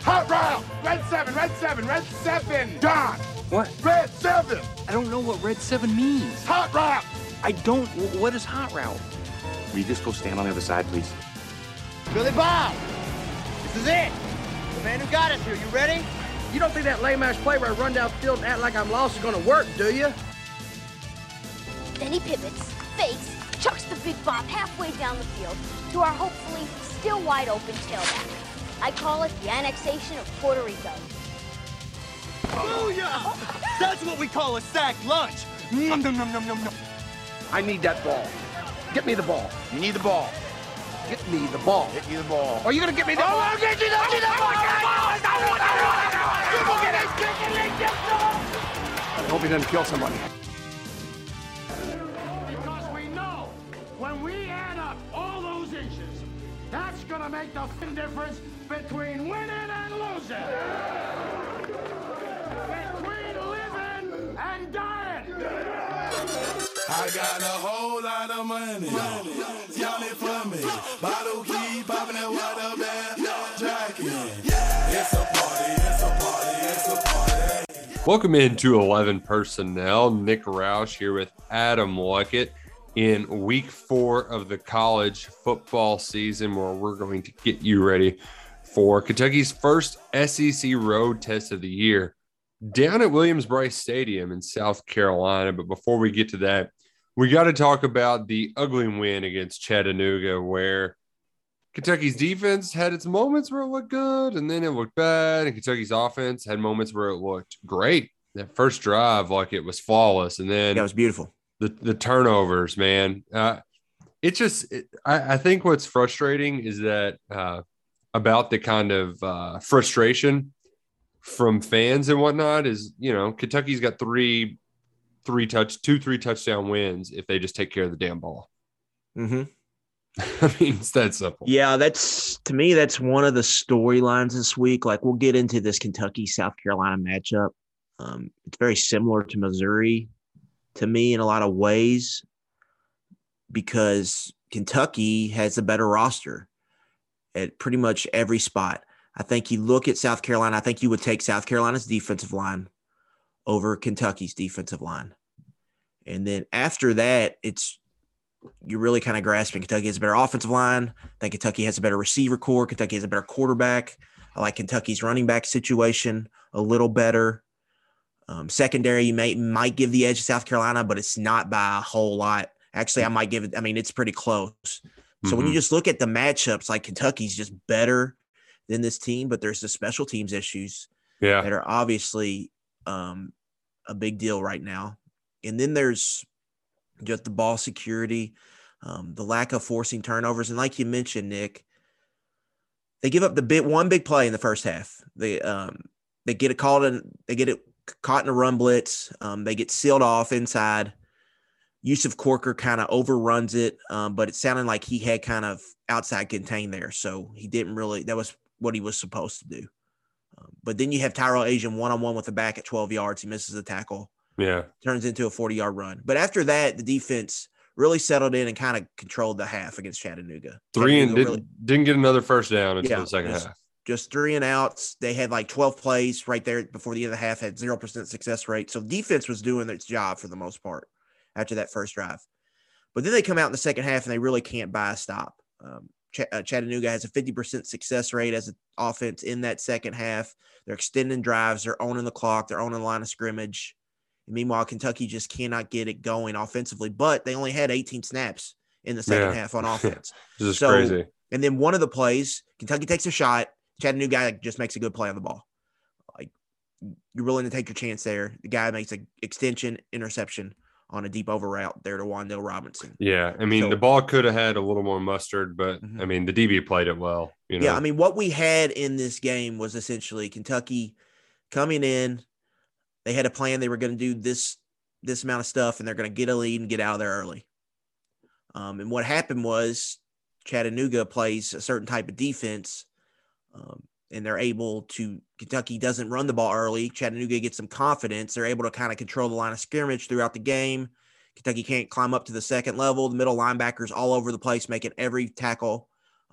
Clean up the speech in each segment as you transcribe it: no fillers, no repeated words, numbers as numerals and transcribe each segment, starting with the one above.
Hot route! Red 7, red 7, red 7! Don! What? Red 7! I don't know what red 7 means. Hot route! I don't. What is hot route? Will you just go stand on the other side, please? Billy Bob, this is it. The man who got us here. You ready? You don't think that lame-ass play where I run down field and act like I'm lost is gonna work, do you? Then he pivots, fakes, chucks the big bomb halfway down the field to our hopefully still wide-open tailback. I call it the annexation of Puerto Rico. Booyah! That's what we call a sack lunch. Nom, nom, nom, nom, nom, nom. I need that ball. Get me the ball. You need the ball. Get me the ball. Get you the ball. Are you gonna get me the ball? I'll get you the ball! I hope he doesn't kill somebody. Because we know when we add up all those inches, that's gonna make the difference between winning and losing. Between living and dying. I got a whole lot of money. Y'all it for me. Bottle keep popping that water bag. Jacking. It's a party, it's a party, it's a party. Welcome into 11 Personnel. Nick Roush here with Adam Luckett in week 4 of the college football season, where we're going to get you ready for Kentucky's first SEC road test of the year down at Williams-Brice Stadium in South Carolina. But before we get to that, we got to talk about the ugly win against Chattanooga, where Kentucky's defense had its moments where it looked good and then it looked bad, and Kentucky's offense had moments where it looked great. That first drive, like, it was flawless, and then That was beautiful. The turnovers, man. I think what's frustrating is that about the kind of frustration from fans and whatnot is, Kentucky's got three touchdown wins if they just take care of the damn ball. Mm-hmm. I mean, it's that simple. Yeah, that's one of the storylines this week. Like, we'll get into this Kentucky-South Carolina matchup. It's very similar to Missouri to me in a lot of ways, because Kentucky has a better roster at pretty much every spot. I think you look at South Carolina, I think you would take South Carolina's defensive line over Kentucky's defensive line. And then after that, you're really kind of grasping Kentucky has a better offensive line. I think Kentucky has a better receiver core. Kentucky has a better quarterback. I like Kentucky's running back situation a little better. Secondary, you might give the edge to South Carolina, but it's not by a whole lot. Actually, I might give it. I mean, it's pretty close. So when you just look at the matchups, like, Kentucky's just better than this team, but there's the special teams issues that are obviously a big deal right now. And then there's just the ball security, the lack of forcing turnovers. And like you mentioned, Nick, they give up one big play in the first half. They get it caught in a run blitz. They get sealed off inside. Yusuf Corker kind of overruns it, but it sounded like he had kind of outside contained there. So he didn't really – that was what he was supposed to do. But then you have Tyrell Asian one-on-one with the back at 12 yards. He misses the tackle. Yeah. Turns into a 40-yard run. But after that, the defense really settled in and kind of controlled the half against Chattanooga. Didn't get another first down until the second half. Just 3 and outs. They had like 12 plays right there before the end of the half, had 0% success rate. So defense was doing its job for the most part after that first drive. But then they come out in the second half and they really can't buy a stop. Chattanooga has a 50% success rate as an offense in that second half. They're extending drives. They're owning the clock. They're owning the line of scrimmage. And meanwhile, Kentucky just cannot get it going offensively. But they only had 18 snaps in the second half on offense. This is crazy. And then one of the plays, Kentucky takes a shot. Chattanooga just makes a good play on the ball. Like, you're willing to take your chance there. The guy makes an extension interception on a deep over route there to Wandale Robinson. Yeah, I mean, the ball could have had a little more mustard, but, I mean, the DB played it well. Yeah, I mean, what we had in this game was essentially Kentucky coming in. They had a plan. They were going to do this amount of stuff, and they're going to get a lead and get out of there early. And what happened was Chattanooga plays a certain type of defense, and they're able to – Kentucky doesn't run the ball early. Chattanooga gets some confidence. They're able to kind of control the line of scrimmage throughout the game. Kentucky can't climb up to the second level. The middle linebackers all over the place, making every tackle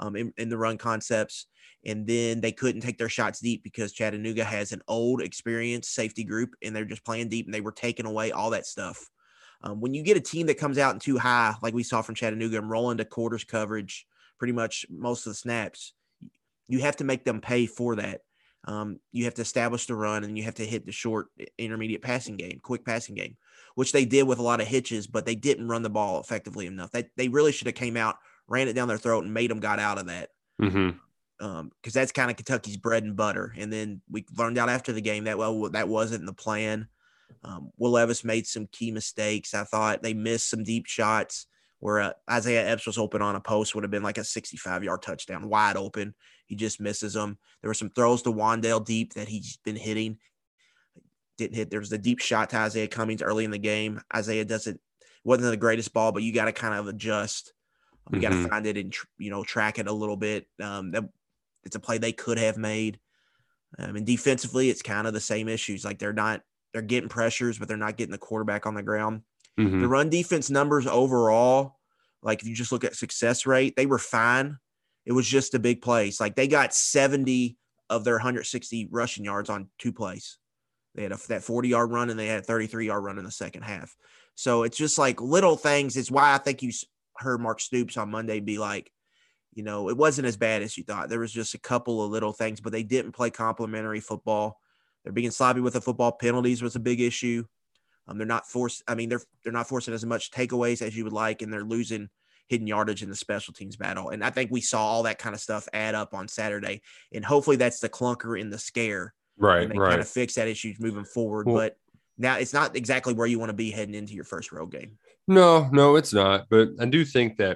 in the run concepts. And then they couldn't take their shots deep because Chattanooga has an old, experienced safety group, and they're just playing deep, and they were taking away all that stuff. When you get a team that comes out in too high, like we saw from Chattanooga, and roll into quarters coverage pretty much most of the snaps, you have to make them pay for that. You have to establish the run, and you have to hit the short, intermediate passing game, quick passing game, which they did with a lot of hitches, but they didn't run the ball effectively enough. They really should have came out, ran it down their throat, and made them got out of that. Mm-hmm. Because that's kind of Kentucky's bread and butter. And then we learned out after the game that, that wasn't the plan. Will Levis made some key mistakes. I thought they missed some deep shots where Isaiah Epps was open on a post, would have been like a 65-yard touchdown, wide open. He just misses them. There were some throws to Wandale deep that he's been hitting. Didn't hit. There was the deep shot to Isaiah Cummings early in the game. Isaiah wasn't the greatest ball, but you got to kind of adjust. You got to find it and, track it a little bit. It's a play they could have made. And defensively, it's kind of the same issues. Like they're getting pressures, but they're not getting the quarterback on the ground. The run defense numbers overall, like if you just look at success rate, they were fine. It was just the big plays. Like they got 70 of their 160 rushing yards on 2 plays. They had that 40-yard run, and they had a 33-yard run in the second half. So it's just like little things. It's why I think you heard Mark Stoops on Monday be like, it wasn't as bad as you thought. There was just a couple of little things, but they didn't play complimentary football. They're being sloppy with the football. Penalties was a big issue. They're not they're not forcing as much takeaways as you would like, and they're losing hidden yardage in the special teams battle. And I think we saw all that kind of stuff add up on Saturday, and hopefully that's the clunker in the scare. Right. And they kind of fix that issue moving forward. Well, but now it's not exactly where you want to be heading into your first road game. No, it's not. But I do think that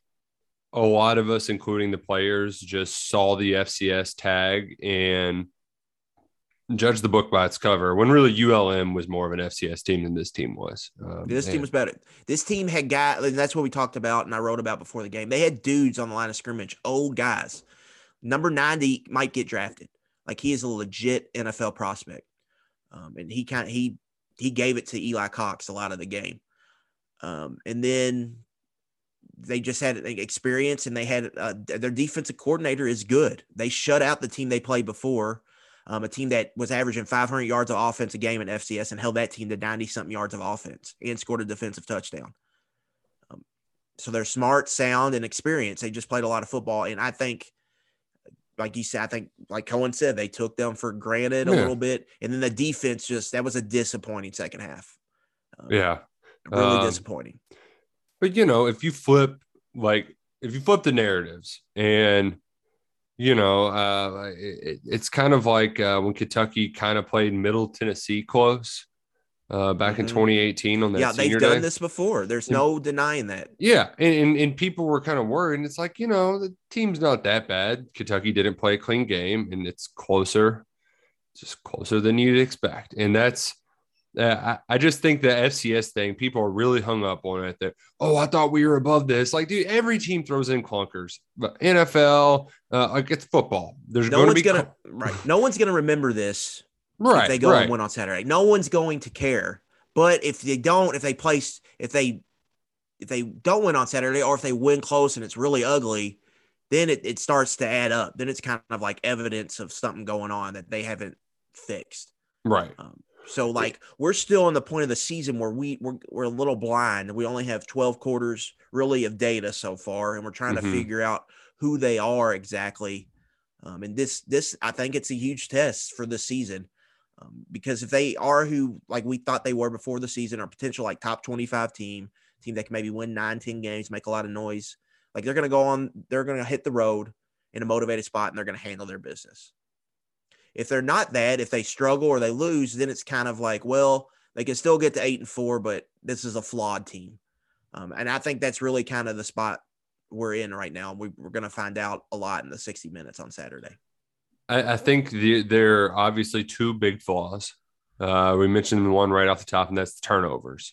a lot of us, including the players, just saw the FCS tag and judged the book by its cover, when really ULM was more of an FCS team than this team was. This team was better. This team had guys, and that's what we talked about and I wrote about before the game. They had dudes on the line of scrimmage, old guys. Number 90 might get drafted. Like he is a legit NFL prospect. And he gave it to Eli Cox a lot of the game. And then they just had experience, and they had their defensive coordinator is good. They shut out the team they played before, a team that was averaging 500 yards of offense a game in FCS, and held that team to 90-something yards of offense and scored a defensive touchdown. So they're smart, sound, and experienced. They just played a lot of football, and I think, like you said, I think, like Cohen said, they took them for granted a little bit, and then the defense that was a disappointing second half. Really disappointing. But, if you flip the narratives and, it's kind of like when Kentucky kind of played Middle Tennessee close back in 2018 on that senior day. Yeah, they've done this before. There's no denying that. Yeah, and people were kind of worried. And it's like, the team's not that bad. Kentucky didn't play a clean game, and it's just closer than you'd expect. And that's I just think the FCS thing, people are really hung up on it that, I thought we were above this. Like, dude, every team throws in clunkers. But NFL, it's football. There's no one's going to remember this if they go and win on Saturday. No one's going to care. But if they don't win on Saturday, or if they win close and it's really ugly, then it starts to add up. Then it's kind of like evidence of something going on that they haven't fixed. Right. So, we're still in the point of the season where we're a little blind. We only have 12 quarters really of data so far, and we're trying to figure out who they are exactly. And this I think it's a huge test for the season, because if they are who we thought they were before the season, or potential top 25 team that can maybe win 9-10 games, make a lot of noise, they're going to hit the road in a motivated spot, and they're going to handle their business. If they're not that, if they struggle or they lose, then it's kind of they can still get to 8-4, but this is a flawed team. And I think that's really kind of the spot we're in right now. We're going to find out a lot in the 60 minutes on Saturday. I think there are obviously 2 big flaws. We mentioned one right off the top, and that's the turnovers.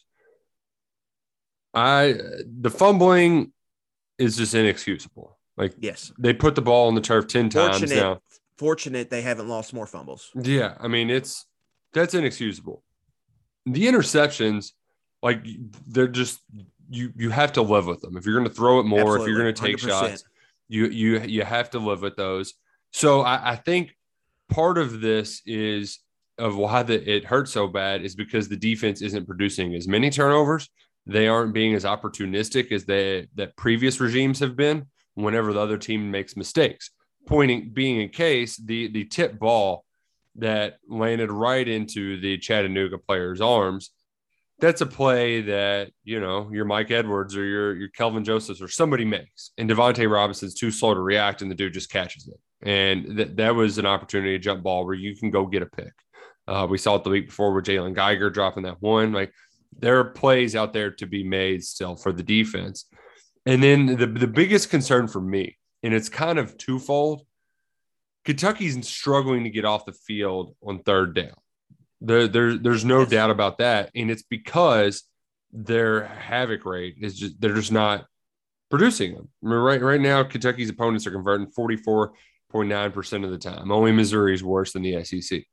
The fumbling is just inexcusable. Yes, they put the ball on the turf 10 times now. Fortunate they haven't lost more fumbles. Yeah, I mean, that's inexcusable. The interceptions, they're just you have to live with them. If you're going to throw it more, if you're going to take 100%. shots, You have to live with those. So I think part of this is of why it hurts so bad is because the defense isn't producing as many turnovers. They aren't being as opportunistic as that previous regimes have been whenever the other team makes mistakes. Being in case, the tip ball that landed right into the Chattanooga player's arms, that's a play that, your Mike Edwards or your Kelvin Josephs or somebody makes. And Devontae Robinson's too slow to react, and the dude just catches it. And that was an opportunity, a jump ball where you can go get a pick. We saw it the week before with Jalen Geiger dropping that one. Like, there are plays out there to be made still for the defense. And then the biggest concern for me, and it's kind of twofold, Kentucky's struggling to get off the field on third down. There's no doubt about that. And it's because their havoc rate is they're just not producing them. I mean, right now, Kentucky's opponents are converting 44.9% of the time. Only Missouri is worse than the SEC.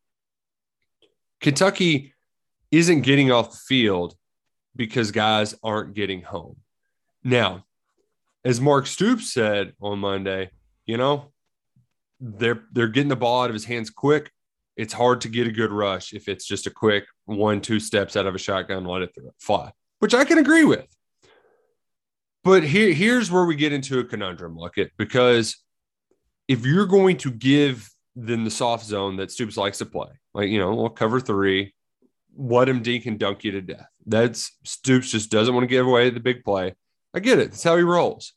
Kentucky isn't getting off the field because guys aren't getting home. Now, as Mark Stoops said on Monday, they're getting the ball out of his hands quick. It's hard to get a good rush if it's just a quick 1-2 steps out of a shotgun, let it fly, which I can agree with. But here's where we get into a conundrum, Luckett, because if you're going to give them the soft zone that Stoops likes to play, like, we'll cover 3, let him dink and dunk you to death. That's Stoops just doesn't want to give away the big play. I get it. That's how he rolls.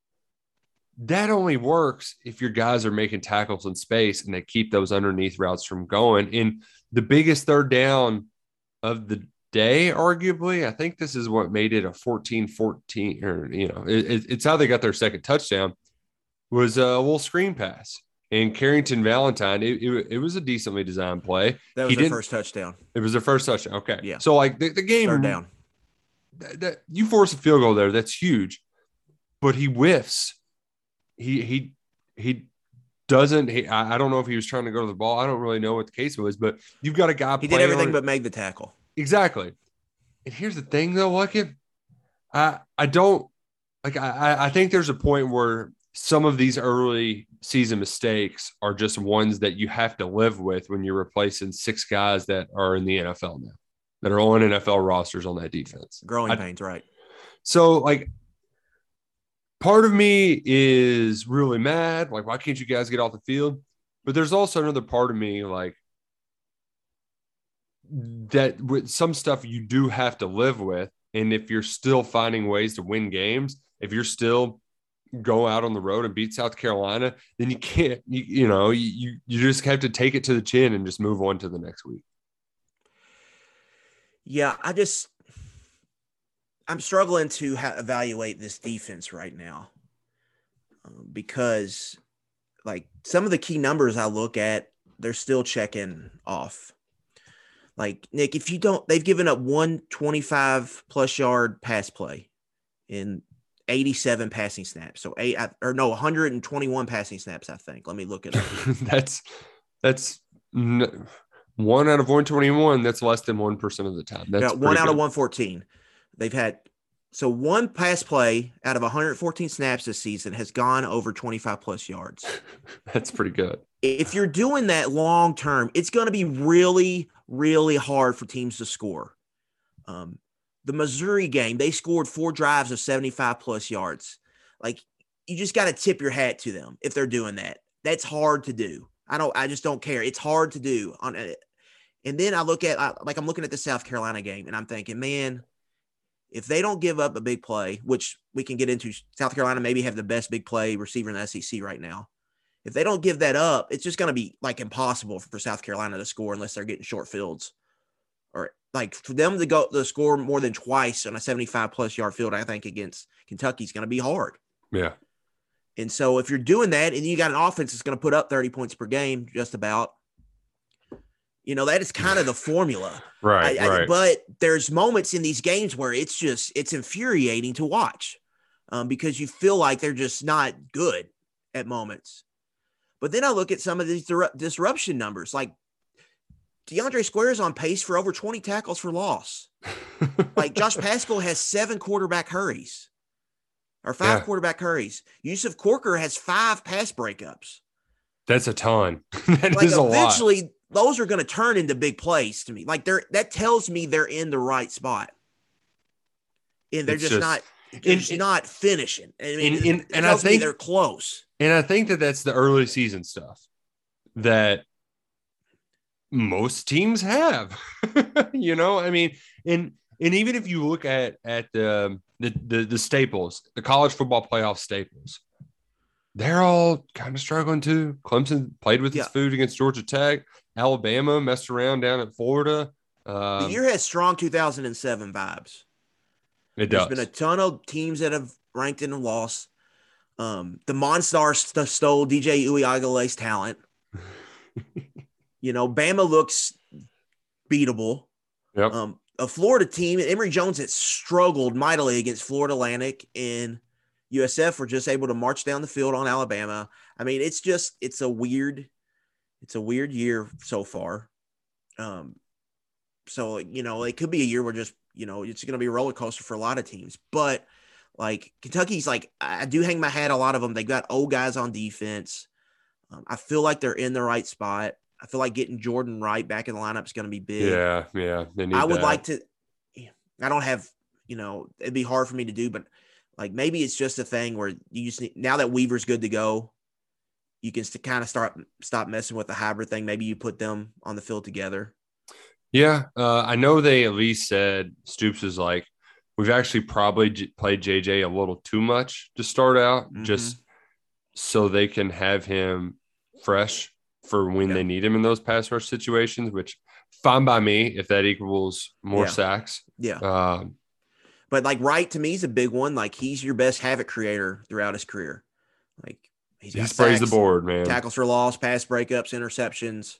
That only works if your guys are making tackles in space and they keep those underneath routes from going. And the biggest third down of the day, arguably, I think this is what made it a 14-14, or, it's how they got their second touchdown, was a little screen pass. And Carrington Valentine, it was a decently designed play. That was their first touchdown. It was their first touchdown. Okay. Yeah. So, like, the game. Third down. You force a field goal there. That's huge. But he whiffs. He doesn't. I don't know if he was trying to go to the ball. I don't really know what the case was. But you've got a guy. He did everything but make the tackle. Exactly. And here's the thing, though, Luckett. I don't – like, I think there's a point where – some of these early season mistakes are just ones that you have to live with when you're replacing 6 guys that are in the NFL now, that are on NFL rosters on that defense. Growing pains, right. So, like, part of me is really mad. Like, why can't you guys get off the field? But there's also another part of me, like, that with some stuff you do have to live with. And if you're still finding ways to win games, if you're still – go out on the road and beat South Carolina, then you can't, you just have to take it to the chin and just move on to the next week. Yeah, I'm struggling to evaluate this defense right now because, like, some of the key numbers I look at, they're still checking off. Like, Nick, they've given up 125-plus yard pass play in 87 passing snaps. So 121 passing snaps, I think. Let me look at it. That's 1 out of 121. That's less than 1% of the time. That's 1 out of 114. They've had so one pass play out of 114 snaps this season has gone over 25 plus yards. That's pretty good. If you're doing that long term, it's going to be really, really hard for teams to score. The Missouri game, they scored 4 drives of 75 plus yards. Like, you just got to tip your hat to them if they're doing that. That's hard to do. I just don't care. It's hard to do on it. And then I'm looking at the South Carolina game and I'm thinking, man, if they don't give up a big play, which we can get into, South Carolina maybe have the best big play receiver in the SEC right now. If they don't give that up, it's just going to be like impossible for South Carolina to score unless they're getting short fields. Or like for them to score more than twice on a 75-plus yard field, I think against Kentucky is going to be hard. Yeah. And so if you're doing that and you got an offense that's going to put up 30 points per game, just about, that is kind of the formula. Right. But there's moments in these games where it's infuriating to watch because you feel like they're just not good at moments. But then I look at some of these disruption numbers, like DeAndre Square is on pace for over 20 tackles for loss. Like Josh Paschal has 7 quarterback hurries. or 5 quarterback hurries. Yusuf Corker has 5 pass breakups. That's a ton. That like is a lot. Eventually, those are going to turn into big plays to me. Like that tells me they're in the right spot, and they're just not finishing. I mean, and I think they're close. And I think that's the early season stuff that most teams have. You know, I mean, and even if you look at the staples, the college football playoff staples, they're all kind of struggling too. Clemson played with his food against Georgia Tech. Alabama messed around down at Florida. The year has strong 2007 vibes. There's been a ton of teams that have ranked in and lost. The Monstars stole DJ Uiagalelei's talent. Bama looks beatable. Yep. A Florida team, Emory Jones, that struggled mightily against Florida Atlantic and USF were just able to march down the field on Alabama. I mean, it's a weird year so far. So, it could be a year where just, it's going to be a roller coaster for a lot of teams. But, Kentucky's I do hang my hat a lot of them. They got old guys on defense. I feel like they're in the right spot. I feel like getting Jordan Wright back in the lineup is going to be big. Yeah. I would like to – I don't have – it'd be hard for me to do, but – maybe it's just a thing where you just need, now that Weaver's good to go, you can kind of stop messing with the hybrid thing. Maybe you put them on the field together. Yeah. I know they at least said Stoops is we've actually probably played JJ a little too much to start out just so they can have him fresh for when they need him in those pass rush situations, which fine by me if that equals more sacks. Yeah. But Wright to me is a big one. He's your best havoc creator throughout his career. He sprays the board, man. Tackles for loss, pass breakups, interceptions.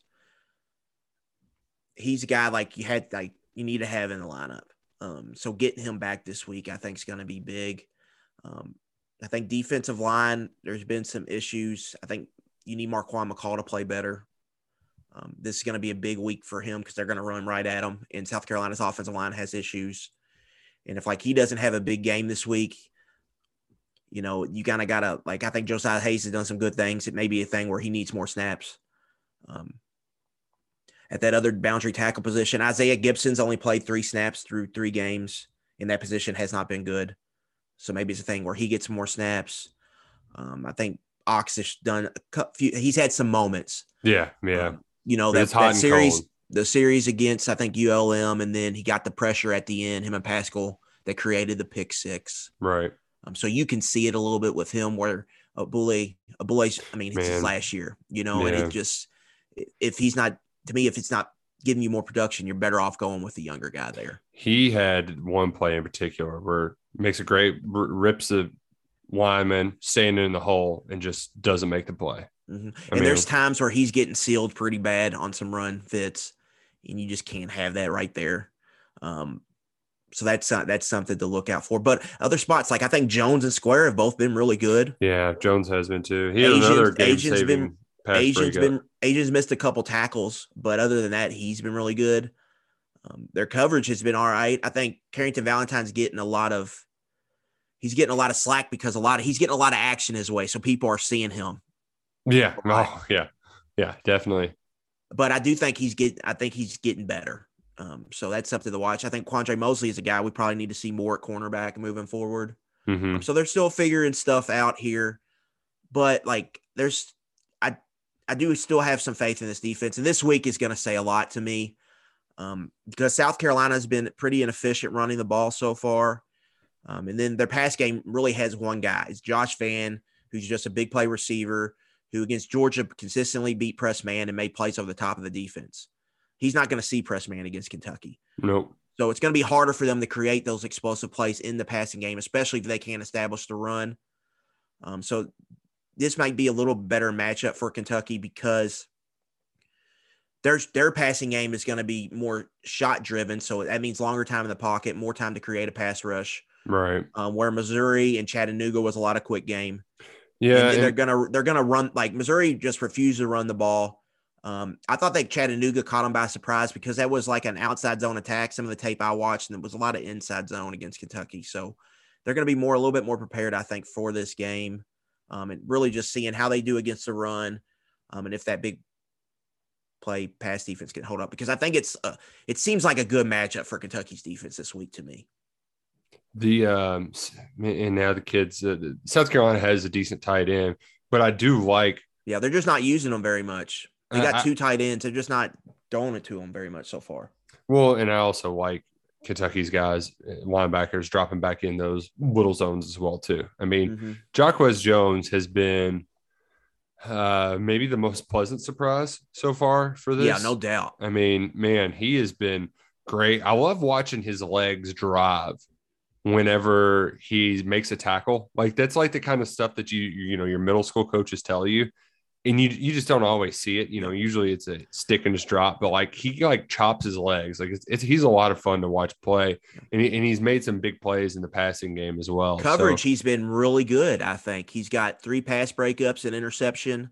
He's a guy you need to have in the lineup. So getting him back this week, I think, is going to be big. I think defensive line, there's been some issues. I think you need Marquand McCall to play better. This is going to be a big week for him because they're going to run right at him. And South Carolina's offensive line has issues. And if he doesn't have a big game this week, you kind of got to I think Josiah Hayes has done some good things. It may be a thing where he needs more snaps. At that other boundary tackle position, Isaiah Gibson's only played 3 snaps through 3 games, and that position has not been good. So maybe it's a thing where he gets more snaps. I think Ox has done he's had some moments. Yeah. That series. Cold. The series against, I think, ULM, and then he got the pressure at the end, him and Pascal, that created the pick 6. Right. So you can see it a little bit with him where Abule, I mean, it's his last year, and it just, if he's not, to me, if it's not giving you more production, you're better off going with the younger guy there. He had one play in particular where makes a great, rips a lineman standing in the hole and just doesn't make the play. Mm-hmm. And there's times where he's getting sealed pretty bad on some run fits, and you just can't have that right there. So that's something to look out for. But other spots, I think Jones and Square have both been really good. Yeah, Jones has been too. He had another game-saving pass breakup. Agent's missed a couple tackles, but other than that, he's been really good. Their coverage has been all right. I think Carrington Valentine's getting a lot of slack because he's getting a lot of action his way, so people are seeing him. Yeah. Oh, yeah. Yeah, definitely. But I do think he's getting better. So that's something to watch. I think Quandre Mosley is a guy we probably need to see more at cornerback moving forward. Mm-hmm. So they're still figuring stuff out here. But I do still have some faith in this defense. And this week is going to say a lot to me because South Carolina has been pretty inefficient running the ball so far. And then their pass game really has one guy. It's Josh Vann, who's just a big play receiver, who against Georgia consistently beat press man and made plays over the top of the defense. He's not going to see press man against Kentucky. Nope. So it's going to be harder for them to create those explosive plays in the passing game, especially if they can't establish the run. So this might be a little better matchup for Kentucky because their passing game is going to be more shot driven. So that means longer time in the pocket, more time to create a pass rush. Right. Where Missouri and Chattanooga was a lot of quick game. Yeah. And they're gonna run, Missouri just refused to run the ball. I thought that Chattanooga caught them by surprise because that was an outside zone attack. Some of the tape I watched, and it was a lot of inside zone against Kentucky. So they're going to be a little bit more prepared, I think, for this game, and really just seeing how they do against the run, and if that big play pass defense can hold up, because I think it seems like a good matchup for Kentucky's defense this week to me. And now the kids, South Carolina has a decent tight end, but I do like. Yeah, they're just not using them very much. They got 2 tight ends. They're just not throwing it to them very much so far. Well, and I also like Kentucky's guys, linebackers, dropping back in those little zones as well too. I mean, Jacquez Jones has been maybe the most pleasant surprise so far for this. Yeah, no doubt. I mean, man, he has been great. I love watching his legs drive whenever he makes a tackle. Like, that's like the kind of stuff that you know your middle school coaches tell you, and you just don't always see it. You know, usually it's a stick and just drop, but like he like chops his legs. Like he's a lot of fun to watch play, and he's made some big plays in the passing game as well. Coverage, he's been really good. I think he's got 3 pass breakups and interception.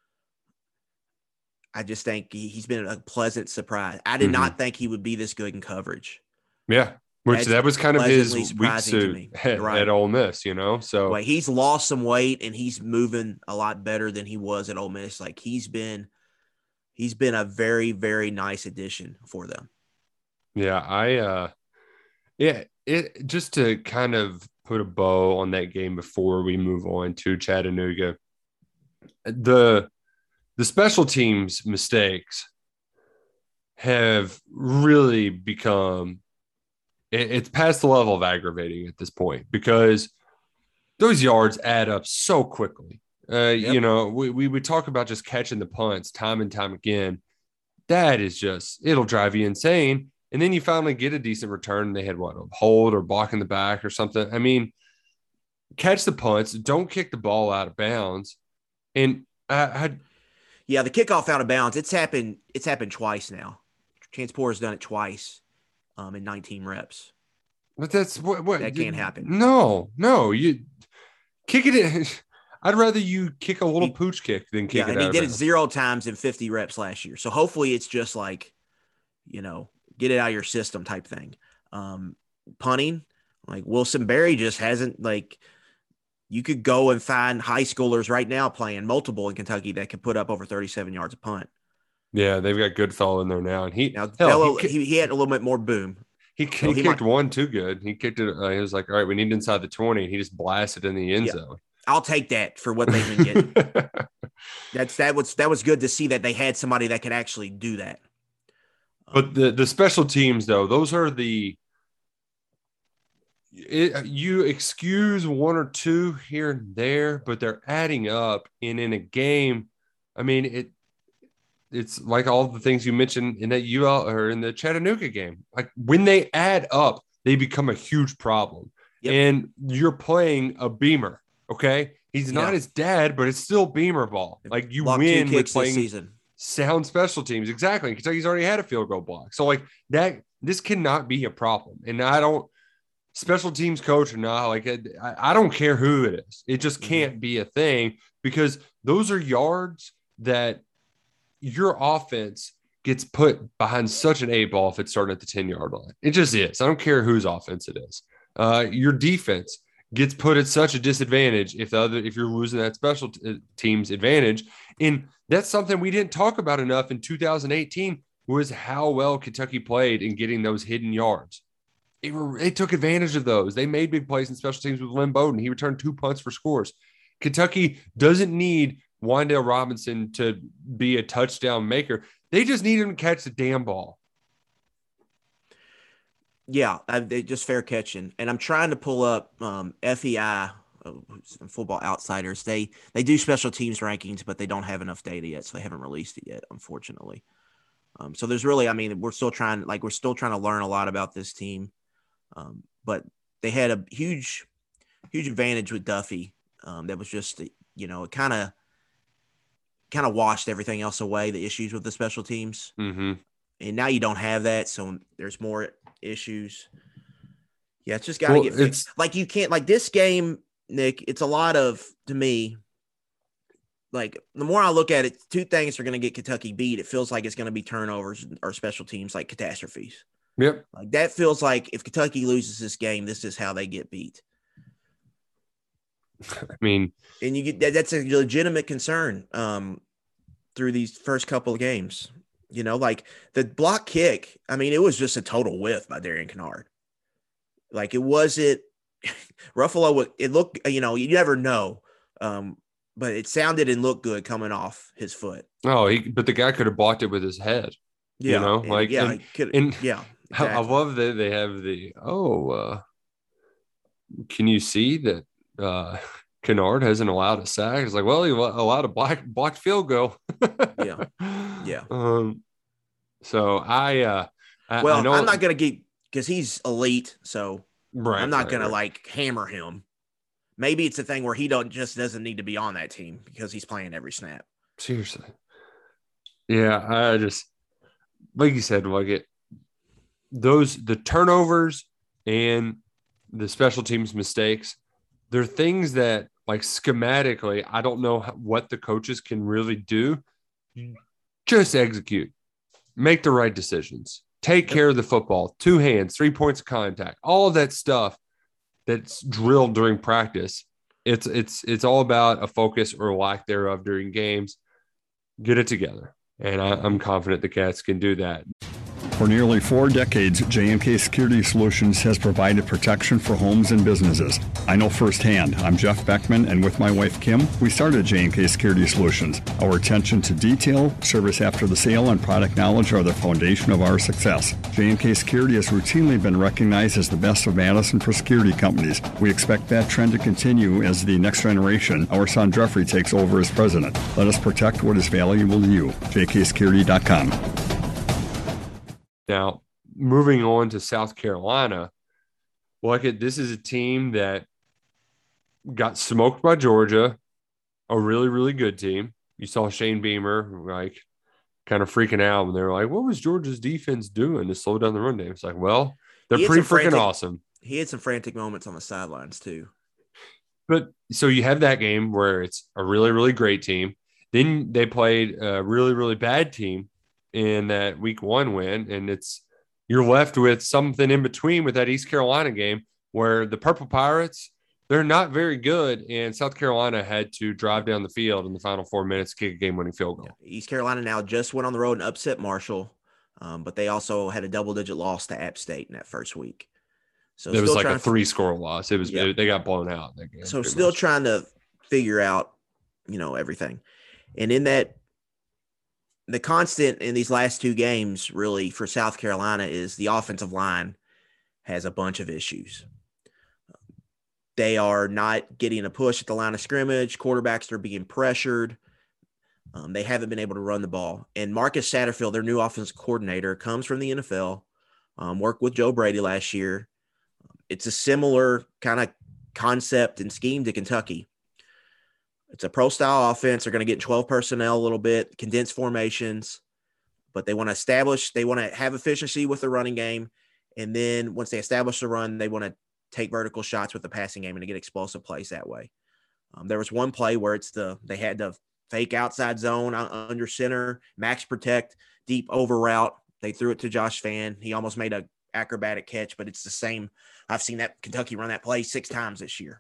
I just think he's been a pleasant surprise. I did not think he would be this good in coverage. Yeah. That was kind of his weak suit at Ole Miss, you know. So well, he's lost some weight and he's moving a lot better than he was at Ole Miss. Like he's been a very, very nice addition for them. Yeah, it just to kind of put a bow on that game before we move on to Chattanooga. The special teams mistakes have really become. It's past the level of aggravating at this point because those yards add up so quickly. You know, we talk about just catching the punts time and time again. That is just, it'll drive you insane. And then you finally get a decent return and they had a hold or block in the back or something. I mean, catch the punts, don't kick the ball out of bounds. And the kickoff out of bounds, it's happened twice now. Chansport has done it twice. In 19 reps. But that's what that can't happen. No, you kick it in. I'd rather you kick a little pooch kick than kick it out. And he did it 0 times in 50 reps last year. So hopefully it's just like, you know, get it out of your system type thing. Punting, like Wilson Berry just hasn't, like, you could go and find high schoolers right now playing multiple in Kentucky that can put up over 37 yards a punt. Yeah, they've got Goodfellow in there now, and he had a little bit more boom. He kicked one too good. He kicked it. He was like, "All right, we need inside the 20," and he just blasted in the end zone. I'll take that for what they've been getting. that was good to see that they had somebody that could actually do that. But the special teams, though, those are you excuse 1 or 2 here and there, but they're adding up, and in a game, I mean it's like all the things you mentioned in that UL or in the Chattanooga game. Like when they add up, they become a huge problem. Yep. And you're playing a Beamer, okay? He's not his dad, but it's still Beamer ball. Like you win with playing sound special teams. Exactly. Kentucky's already had a field goal block. So like this cannot be a problem. And special teams coach or not, like I don't care who it is. It just can't be a thing because those are yards that your offense gets put behind such an 8-ball if it's starting at the 10-yard line. It just is. I don't care whose offense it is. Your defense gets put at such a disadvantage if you're losing that special teams advantage. And that's something we didn't talk about enough in 2018 was how well Kentucky played in getting those hidden yards. They took advantage of those. They made big plays in special teams with Lynn Bowden. He returned 2 punts for scores. Kentucky doesn't need Wandale Robinson to be a touchdown maker. They just need him to catch the damn ball. Yeah, they just fair catching. And I'm trying to pull up FEI, Football Outsiders. They do special teams rankings, but they don't have enough data yet, so they haven't released it yet, unfortunately. So there's really, I mean, we're still trying to learn a lot about this team. But they had a huge advantage with Duffy. That was just, you know, it kind of washed everything else away, the issues with the special teams. Mm-hmm. And now you don't have that, so there's more issues. Yeah, it's just got to get fixed. Like you can't, like this game, Nick, it's a lot of, to me, like the more I look at it, 2 things are going to get Kentucky beat. It feels like it's going to be turnovers or special teams, like catastrophes. Yep. Like that feels like if Kentucky loses this game, this is how they get beat. I mean, and you get that's a legitimate concern through these first couple of games. You know, like the block kick, I mean, it was just a total whiff by Darian Kinnard. Like it wasn't Ruffalo. It looked, you know, you never know. But it sounded and looked good coming off his foot. Oh, but the guy could have blocked it with his head. Yeah. You know, like, yeah. Exactly. I love that they have can you see that Kinnard hasn't allowed a sack? It's like, well, he allowed a blocked field goal. Yeah. Yeah. So I know I'm not going to get, because he's elite. So I'm not going to like hammer him. Maybe it's a thing where he doesn't need to be on that team because he's playing every snap. Seriously. Yeah. I just, like you said, the turnovers and the special teams mistakes, they're things that, like, schematically, I don't know what the coaches can really do. Just execute, make the right decisions, take care of the football, 2 hands, 3 points of contact, all of that stuff that's drilled during practice. It's all about a focus or lack thereof during games. Get it together. And I'm confident the Cats can do that. For nearly 4 decades, J&K Security Solutions has provided protection for homes and businesses. I know firsthand. I'm Jeff Beckman, and with my wife, Kim, we started J&K Security Solutions. Our attention to detail, service after the sale, and product knowledge are the foundation of our success. J&K Security has routinely been recognized as the best of Madison for security companies. We expect that trend to continue as the next generation, our son Jeffrey, takes over as president. Let us protect what is valuable to you. jksecurity.com. Now, moving on to South Carolina, this is a team that got smoked by Georgia, a really, really good team. You saw Shane Beamer, kind of freaking out when they were like, what was Georgia's defense doing to slow down the run game? It's like, well, they're pretty freaking awesome. He had some frantic moments on the sidelines, too. But so you have that game where it's a really, really great team. Then they played a really, really bad team in that week 1 win, and you're left with something in between with that East Carolina game where the Purple Pirates, they're not very good, and South Carolina had to drive down the field in the final 4 minutes to kick a game-winning field goal. Yeah. East Carolina now just went on the road and upset Marshall, but they also had a double-digit loss to App State in that first week. So it was like a 3-score loss. It was they got blown out in that game. So still trying to figure out, everything. And in that, the constant in these last 2 games really for South Carolina is the offensive line has a bunch of issues. They are not getting a push at the line of scrimmage. Quarterbacks are being pressured. They haven't been able to run the ball. And Marcus Satterfield, their new offensive coordinator, comes from the NFL, worked with Joe Brady last year. It's a similar kind of concept and scheme to Kentucky. It's a pro-style offense. They're going to get 12 personnel a little bit, condensed formations, but they want to have efficiency with the running game. And then once they establish the run, they want to take vertical shots with the passing game and to get explosive plays that way. There was one play where they had to fake outside zone under center, max protect, deep over route. They threw it to Josh Fan. He almost made an acrobatic catch, but it's the same. I've seen that Kentucky run that play 6 times this year.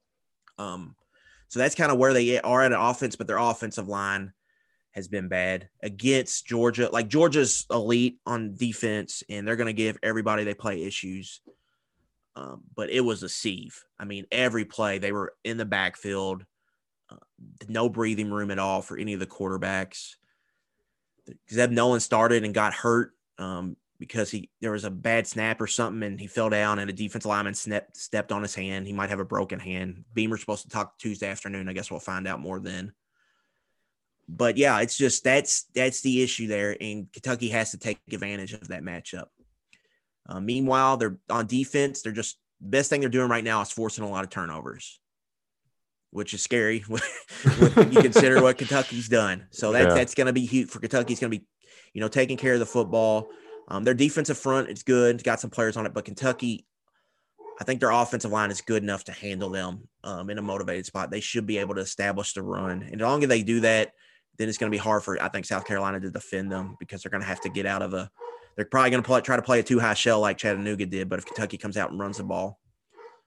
So that's kind of where they are at an offense, but their offensive line has been bad against Georgia. Like, Georgia's elite on defense, and they're going to give everybody they play issues. But it was a sieve. I mean, every play they were in the backfield, no breathing room at all for any of the quarterbacks. Zeb Nolan started and got hurt because there was a bad snap or something, and he fell down, and a defensive lineman stepped on his hand. He might have a broken hand. Beamer's supposed to talk Tuesday afternoon. I guess we'll find out more then. But yeah, it's just that's the issue there, and Kentucky has to take advantage of that matchup. Meanwhile, they're on defense. They're just the best thing they're doing right now is forcing a lot of turnovers, which is scary when you consider what Kentucky's done. So that's going to be huge for Kentucky. It's going to be, taking care of the football. Their defensive front is good. It's got some players on it, but Kentucky, I think their offensive line is good enough to handle them in a motivated spot. They should be able to establish the run. And as long as they do that, then it's going to be hard for, I think, South Carolina to defend them because they're going to have to get out of they're probably going to try to play a too high shell like Chattanooga did. But if Kentucky comes out and runs the ball,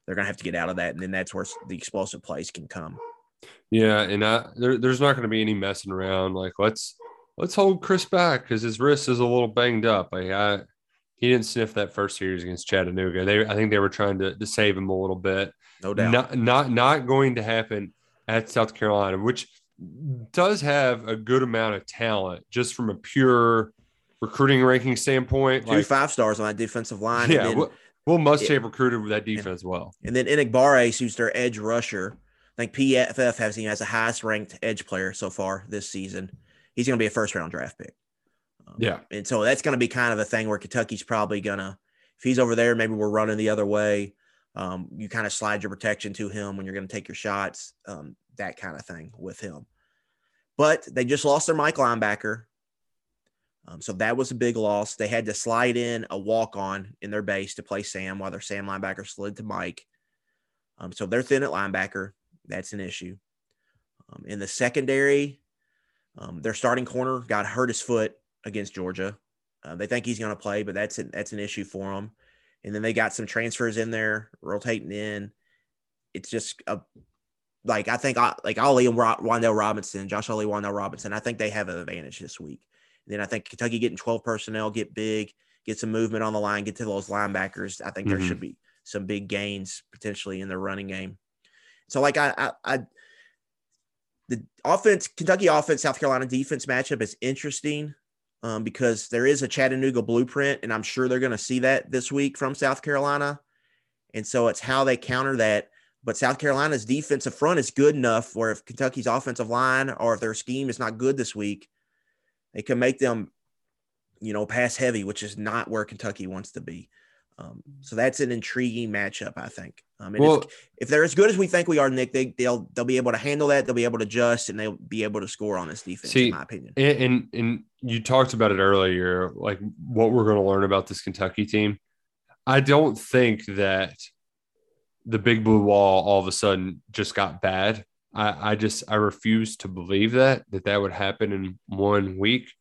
they're going to have to get out of that. And then that's where the explosive plays can come. Yeah, and there's not going to be any messing around. Like, let's hold Chris back because his wrist is a little banged up. Like, he didn't sniff that first series against Chattanooga. I think they were trying to save him a little bit. No doubt. Not going to happen at South Carolina, which does have a good amount of talent just from a pure recruiting ranking standpoint. 2 5-stars on that defensive line. Yeah, and then, Will Muschamp recruited with that defense well. And then Enig who's their edge rusher. I think PFF has him as the highest ranked edge player so far this season. He's going to be a first-round draft pick. Yeah. And so that's going to be kind of a thing where Kentucky's probably going to, if he's over there, maybe we're running the other way. You kind of slide your protection to him when you're going to take your shots, that kind of thing with him. But they just lost their Mike linebacker. So that was a big loss. They had to slide in a walk-on in their base to play Sam while their Sam linebacker slid to Mike. So they're thin at linebacker. That's an issue. In the secondary, their starting corner got hurt his foot against Georgia. They think he's going to play, but that's an issue for them. And then they got some transfers in there, rotating in. It's just I think Ollie and Wandale Robinson, Josh Ollie, Wandale Robinson, I think they have an advantage this week. And then I think Kentucky getting 12 personnel, get big, get some movement on the line, get to those linebackers. I think there should be some big gains potentially in their running game. So the offense, Kentucky offense, South Carolina defense matchup is interesting because there is a Chattanooga blueprint, and I'm sure they're going to see that this week from South Carolina. And so it's how they counter that. But South Carolina's defensive front is good enough where if Kentucky's offensive line or if their scheme is not good this week, they can make them, pass heavy, which is not where Kentucky wants to be. So that's an intriguing matchup, I think. If they're as good as we think we are, Nick, they'll be able to handle that. They'll be able to adjust, and they'll be able to score on this defense, in my opinion. And you talked about it earlier, like what we're going to learn about this Kentucky team. I don't think that the Big Blue Wall all of a sudden just got bad. I refuse to believe that would happen in 1 week.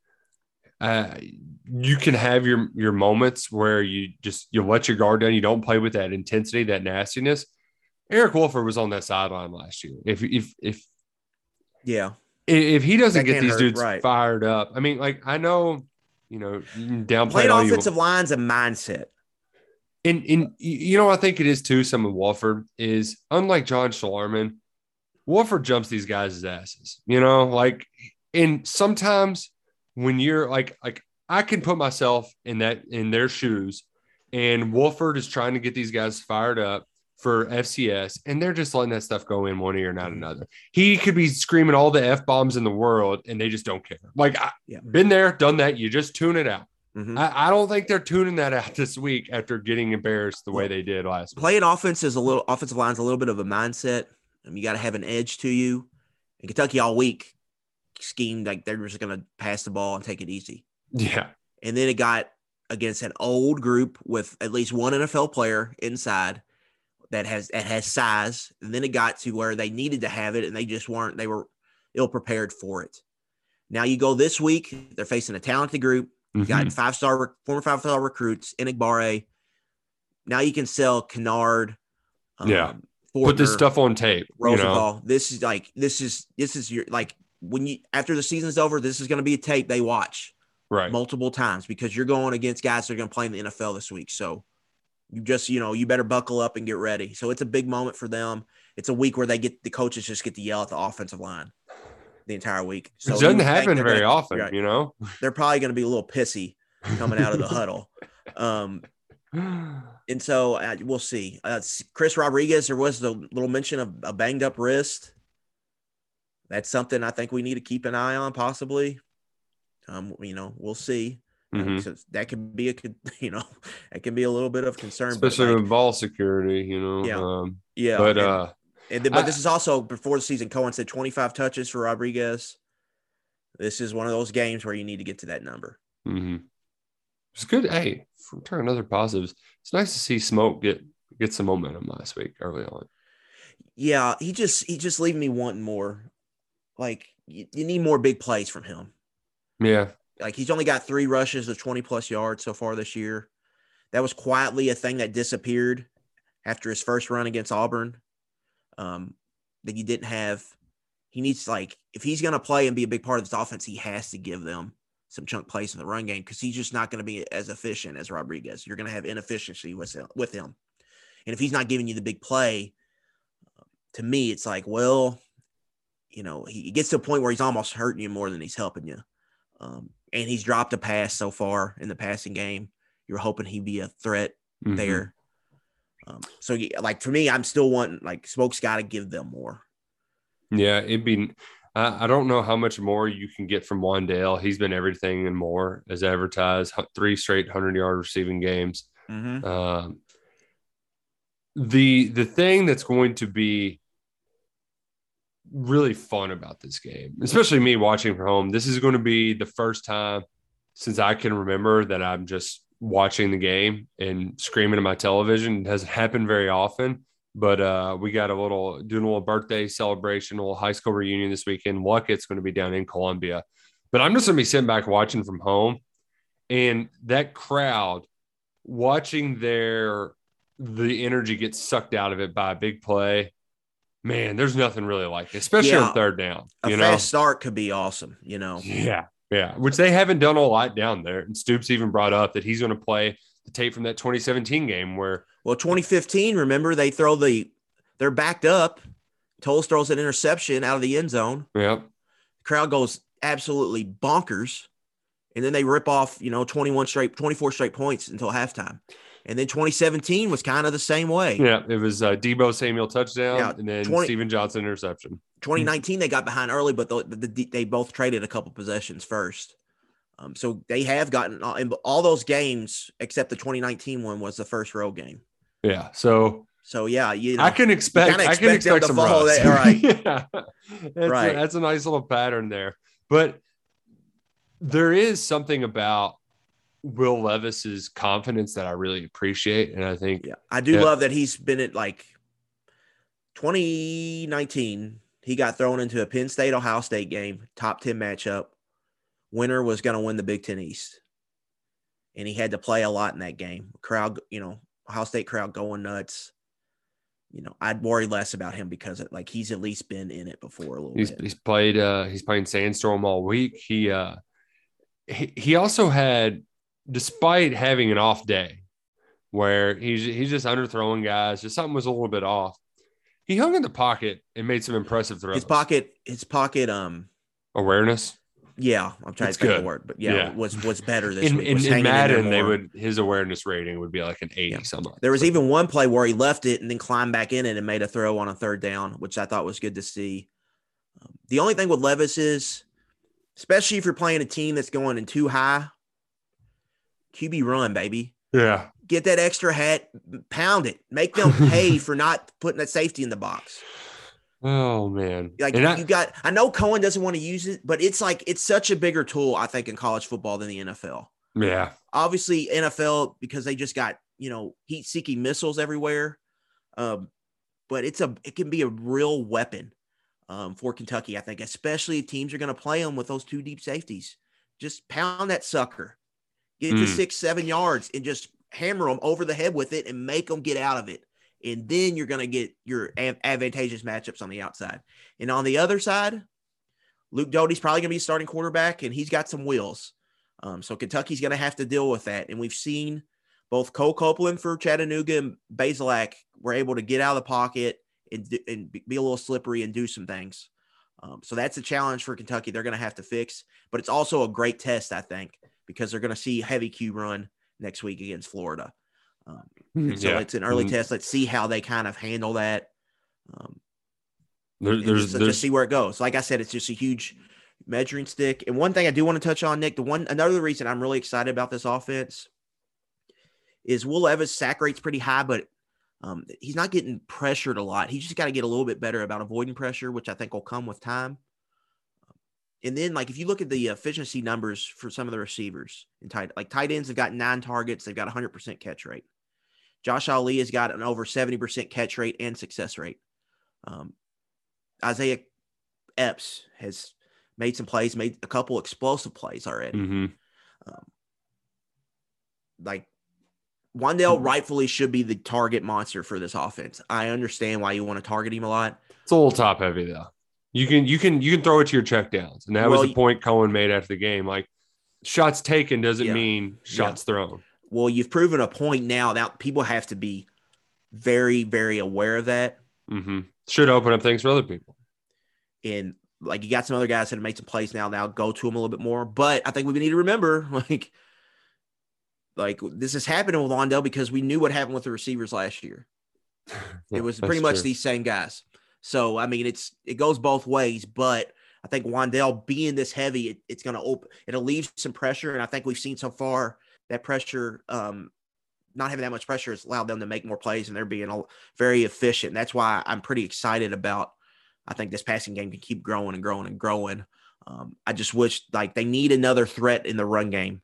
You can have your moments where you let your guard down. You don't play with that intensity, that nastiness. Eric Wolford was on that sideline last year. If he doesn't get these dudes fired up, I mean, like, I know, downplay playing offensive line's a mindset. And I think it is too. Some of Wolford is unlike John Schlarman. Wolford jumps these guys' asses, and sometimes when you're like I can put myself in their shoes, and Wolford is trying to get these guys fired up for FCS, and they're just letting that stuff go in one ear, not another. He could be screaming all the F-bombs in the world, and they just don't care. Been there, done that. You just tune it out. Mm-hmm. I don't think they're tuning that out this week after getting embarrassed the way they did last week. Playing offensive line's a little bit of a mindset. You got to have an edge to you. And Kentucky all week schemed like they're just going to pass the ball and take it easy. Yeah. And then it got against an old group with at least one NFL player inside that has size. And then it got to where they needed to have it, and they were ill prepared for it. Now you go this week, they're facing a talented group. You got former 5-star recruits, Enig. Now you can sell Kennard. Fortner, put this stuff on tape. Rosenthal. This is your, like, when you, after the season's over, this is going to be a tape they watch multiple times because you're going against guys that are going to play in the NFL this week. So you just, you better buckle up and get ready. So it's a big moment for them. It's a week where the coaches just get to yell at the offensive line the entire week. So it doesn't happen very often, They're probably going to be a little pissy coming out of the huddle. And so we'll see. Chris Rodriguez, there was a little mention of a banged up wrist. That's something I think we need to keep an eye on, possibly. We'll see. So that can be that can be a little bit of concern, especially with ball security. But this is also before the season. Cohen said 25 touches for Rodriguez. This is one of those games where you need to get to that number. Mm-hmm. It's good. Hey, from turning other positives, it's nice to see Smoke get some momentum last week early on. Yeah, he just leaving me wanting more. Like you need more big plays from him. Yeah, like he's only got 3 rushes of 20+ yards so far this year. That was quietly a thing that disappeared after his first run against Auburn that you didn't have. He needs, if he's going to play and be a big part of this offense, he has to give them some chunk plays in the run game because he's just not going to be as efficient as Rodriguez. You're going to have inefficiency with him. And if he's not giving you the big play, to me, it's he gets to a point where he's almost hurting you more than he's helping you. And he's dropped a pass so far in the passing game. You're hoping he'd be a threat there. So, for me, I'm still wanting, Smoke's got to give them more. Yeah, it'd be I don't know how much more you can get from Wan'Dale. He's been everything and more as advertised, 3 straight 100-yard receiving games. The thing that's going to be really fun about this game, especially me watching from home, this is going to be the first time since I can remember that I'm just watching the game and screaming at my television. It doesn't happen very often. But we got doing a little birthday celebration, a little high school reunion this weekend. Luckett's going to be down in Columbia. But I'm just going to be sitting back watching from home. And that crowd, watching the energy get sucked out of it by a big play, man, there's nothing really like it, especially on third down. A fast start could be awesome, Yeah, which they haven't done a lot down there. And Stoops even brought up that he's going to play the tape from that 2017 game where – 2015, remember, they're backed up. Tolles throws an interception out of the end zone. Yep. The crowd goes absolutely bonkers. And then they rip off, 24 straight points until halftime. And then 2017 was kind of the same way. Yeah, it was Debo Samuel touchdown and then Steven Johnson interception. 2019, they got behind early, but they both traded a couple possessions first. So they have gotten all those games except the 2019 one was the first road game. Yeah. So yeah, I can expect some rust. Right. Yeah. Right. That's a nice little pattern there. But there is something about Will Levis's confidence that I really appreciate. And I think I do love that he's been at 2019. He got thrown into a Penn State Ohio State game, top 10 matchup. Winner was going to win the Big Ten East. And he had to play a lot in that game. Crowd, Ohio State crowd going nuts. I'd worry less about him because he's at least been in it before a little bit. He's played. He's playing Sandstorm all week. He also had, despite having an off day, where he's just underthrowing guys, just something was a little bit off. He hung in the pocket and made some impressive throws. His pocket awareness. Yeah, I'm trying to think of the word, but was better this week. In Madden, his awareness rating would be like an 80 something. There was even one play where he left it and then climbed back in it and made a throw on a third down, which I thought was good to see. The only thing with Levis is, especially if you're playing a team that's going in too high, QB run, baby. Yeah. Get that extra hat, pound it, make them pay for not putting that safety in the box. Oh man. I know Cohen doesn't want to use it, but it's such a bigger tool, I think, in college football than the NFL. Yeah. Obviously NFL, because they just got, heat seeking missiles everywhere. But it can be a real weapon for Kentucky, I think, especially if teams are going to play them with those 2 deep safeties. Just pound that sucker, get to 6-7 yards and just hammer them over the head with it and make them get out of it. And then you're going to get your advantageous matchups on the outside. And on the other side, Luke Doty's probably going to be starting quarterback, and he's got some wheels. So Kentucky's going to have to deal with that. And we've seen both Cole Copeland for Chattanooga and Bazelak were able to get out of the pocket and be a little slippery and do some things. So that's a challenge for Kentucky they're going to have to fix. But it's also a great test, I think, because they're going to see heavy Q run next week against Florida. So it's an early test. Let's see how they kind of handle that. Just see where it goes. Like I said, it's just a huge measuring stick. And one thing I do want to touch on, Nick, another reason I'm really excited about this offense is Will Levis sack rate's pretty high, but he's not getting pressured a lot. He's just got to get a little bit better about avoiding pressure, which I think will come with time. And then, if you look at the efficiency numbers for some of the receivers and tight ends have got 9 targets, they've got 100% catch rate. Josh Ali has got an over 70% catch rate and success rate. Isaiah Epps has made some plays, made a couple explosive plays already. Wandale rightfully should be the target monster for this offense. I understand why you want to target him a lot. It's a little top heavy though. You can throw it to your check downs, and that was the point Cohen made after the game. Like, shots taken doesn't mean shots thrown. Well, you've proven a point now. Now people have to be very, very aware of that. Mm-hmm. Should open up things for other people. And like, you got some other guys that have made some plays now. Now go to them a little bit more. But I think we need to remember, like this is happening with Wandale because we knew what happened with the receivers last year. It was pretty much these same guys. So, I mean, it goes both ways, but I think Wandale being this heavy, it's going to open, it'll leave some pressure. And I think we've seen so far that pressure, not having that much pressure has allowed them to make more plays, and they're being very efficient. And that's why I'm pretty excited about, I think this passing game can keep growing and growing and growing. I just wish like they need another threat in the run game.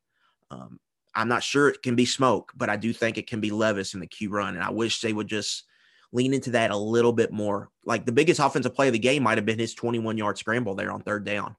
I'm not sure it can be Smoke, but I do think it can be Levis in the Q run. And I wish they would just lean into that a little bit more. Like the biggest offensive play of the game might have been his 21-yard scramble there on third down.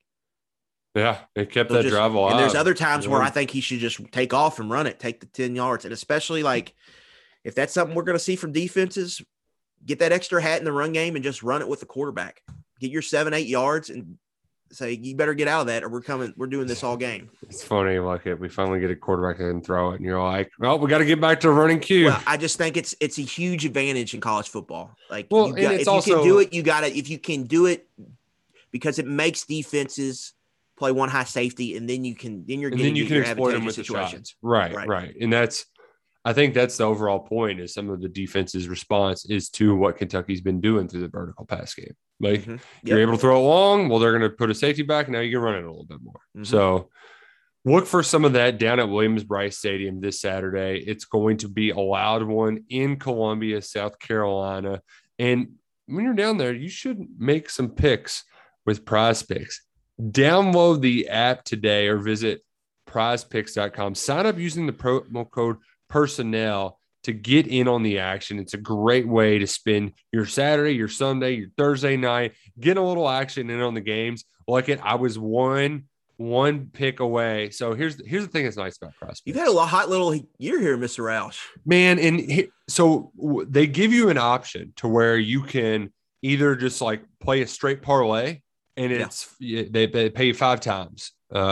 Yeah, it kept that drive alive. And there's other times where I think he should just take off and run it, take the 10 yards. And especially like if that's something we're going to see from defenses, get that extra hat in the run game and just run it with the quarterback. Get your 7-8 yards and say, you better get out of that or we're doing this all game. It's funny, like we finally get a quarterback and throw it, and you're like, well, we got to get back to running Q. Well, I just think it's a huge advantage in college football. Like, well, if you can do it, you got to. If you can do it, because it makes defenses play one high safety, and then you can exploit them with situations. Right. And I think that's the overall point. Is some of the defense's response is to what Kentucky's been doing through the vertical pass game. Like you're able to throw it long. Well, they're going to put a safety back. Now you can run it a little bit more. Mm-hmm. So look for some of that down at Williams-Brice Stadium this Saturday. It's going to be a loud one in Columbia, South Carolina. And when you're down there, you should make some picks with Prize Picks. Download the app today or visit prizepicks.com. Sign up using the promo code PERSONNEL to get in on the action. It's a great way to spend your Saturday, your Sunday, your Thursday night, get a little action in on the games. Like it, I was one pick away. So here's the thing that's nice about Prize Picks. You've had a hot little year here, Mr. Roush. Man, and so they give you an option to where you can either just like play a straight parlay, and they pay you 5 times,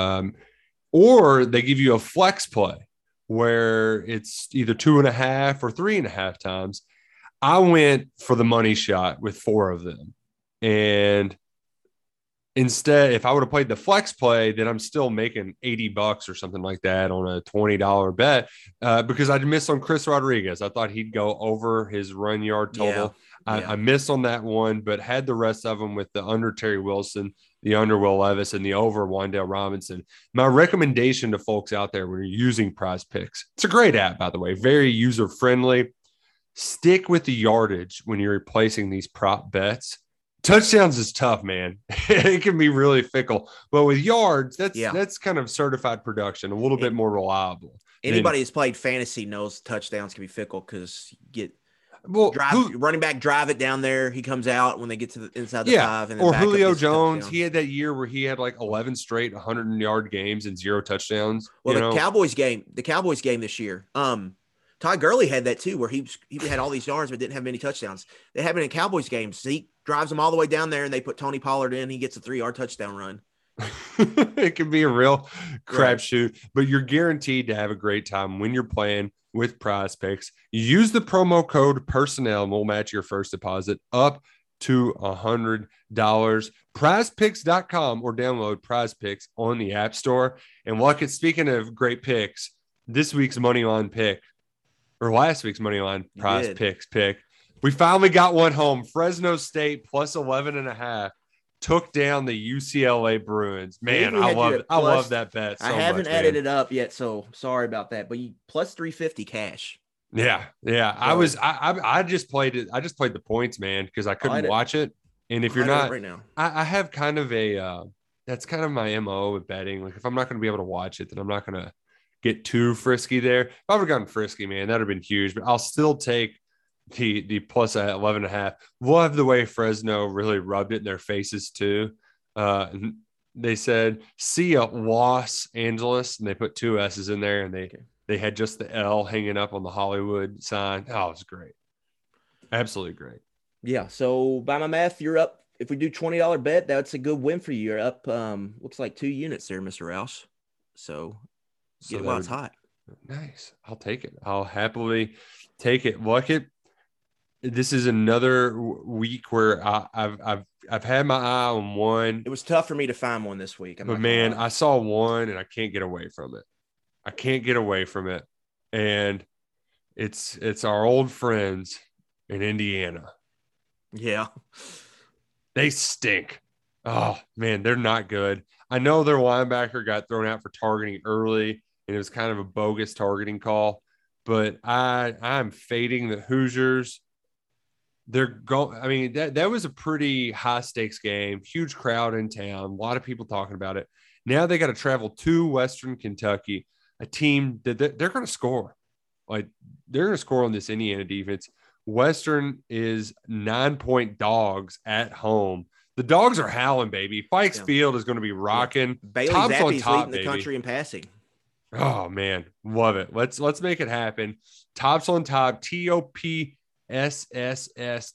or they give you a flex play where it's either 2.5 or 3.5 times. I went for the money shot with 4 of them. And instead, if I would have played the flex play, then I'm still making $80 or something like that on a $20 bet because I missed on Chris Rodriguez. I thought he'd go over his run yard total. I missed on that one, but had the rest of them with the under Terry Wilson, the under Will Levis, and the over Wandale Robinson. My recommendation to folks out there when you're using Prize Picks, it's a great app, by the way, very user-friendly. Stick with the yardage when you're replacing these prop bets. Touchdowns is tough, man. It can be really fickle. But with yards, that's kind of certified production, a little bit more reliable. Anybody who's played fantasy knows touchdowns can be fickle because you get running back drive it down there. He comes out when they get to the inside the 5. And or Julio Jones. He had that year where he had like 11 straight 100-yard games and 0 touchdowns. Well, the Cowboys game this year. Todd Gurley had that too, where he had all these yards but didn't have many touchdowns. They happened in Cowboys games. He drives them all the way down there, and they put Tony Pollard in. He gets a 3-yard touchdown run. It can be a real crapshoot, but you're guaranteed to have a great time when you're playing with Prize Picks. Use the promo code PERSONNEL, and we'll match your first deposit up to $100. PrizePicks.com or download Prize Picks on the App Store. And Luckett, speaking of great picks, this week's money line pick, or last week's money line Prize Picks pick, we finally got one home. Fresno State plus 11.5 took down the UCLA Bruins. Man, I love that bet so much. I haven't added it up yet, so sorry about that. But plus 350 cash. Yeah. So, I just played it. I just played the points, man, because I couldn't watch it. And if you're not right now, I have kind of a that's kind of my MO with betting. Like if I'm not going to be able to watch it, then I'm not going to get too frisky there. If I would have gotten frisky, man, that would have been huge. But I'll still take the plus 11.5. Love the way Fresno really rubbed it in their faces too. They said, see ya, Los Angeles, and they put 2 S's in there, and They had just the L hanging up on the Hollywood sign. Oh, it was great. Absolutely great. Yeah. So by my math, you're up. If we do $20 bet, that's a good win for you. You're up. Looks like 2 units there, Mr. Roush. So get it while it's hot. Nice. I'll take it. I'll happily take it. Look it. This is another week where I've had my eye on one. It was tough for me to find one this week. But man, I saw one and I can't get away from it. And it's our old friends in Indiana. Yeah. They stink. Oh, man, they're not good. I know their linebacker got thrown out for targeting early, and it was kind of a bogus targeting call. But I'm fading the Hoosiers. They're going. I mean, that was a pretty high-stakes game, huge crowd in town, a lot of people talking about it. Now they got to travel to Western Kentucky, a team that they're going to score. Like, they're going to score on this Indiana defense. Western is 9-point dogs at home. The dogs are howling, baby. Fikes Field is going to be rocking. Bailey Tops on Zappi's top, leading the baby. country in passing. Oh man, love it. Let's make it happen. Tops on top. TOPSSS.